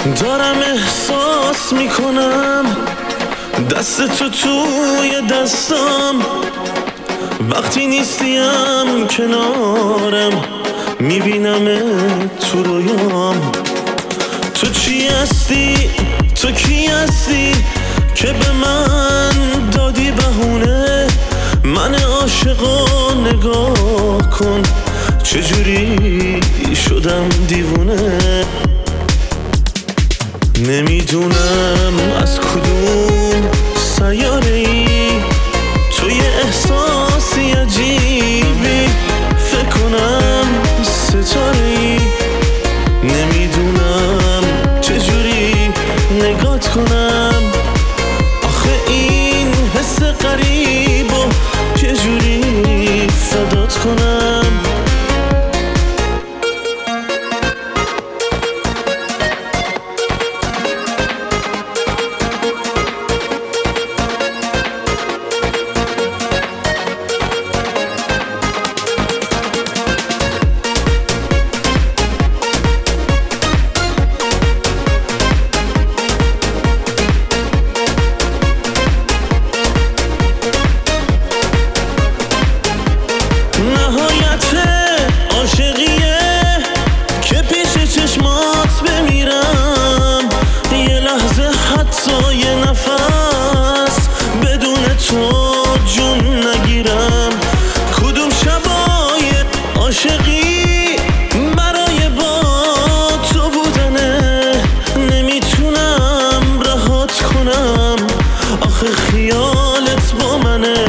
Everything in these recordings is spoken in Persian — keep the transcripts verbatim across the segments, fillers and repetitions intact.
دارم احساس میکنم دست تو توی دستم، وقتی نیستیم کنارم میبینم تو رویام. تو چی هستی؟ تو کی هستی که به من دادی بهونه؟ من عاشقو نگاه کن چجوری شدم دیوونه. نمیدونم از کدوم سیاره ای تو یه احساسی عجیبی، فکر کنم ستاره ای. نمیدونم چجوری نگات کنم، آخه این حس غریب و چجوری فدات کنم. حتی یه نفس بدون تو جون نگیرم. کدوم شبای عاشقی برای با تو بودنه، نمیتونم رهات کنم آخه خیالت با منه.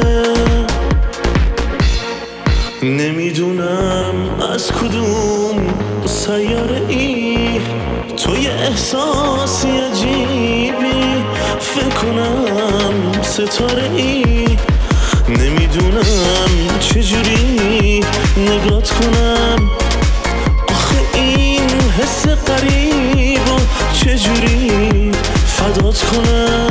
نمیدونم از کدوم سیاره ای تو یه احساسی عجیبی، فکر کنم ستاره ای. نمیدونم چجوری نگات کنم، آخه این حس غریب و چجوری فدات کنم.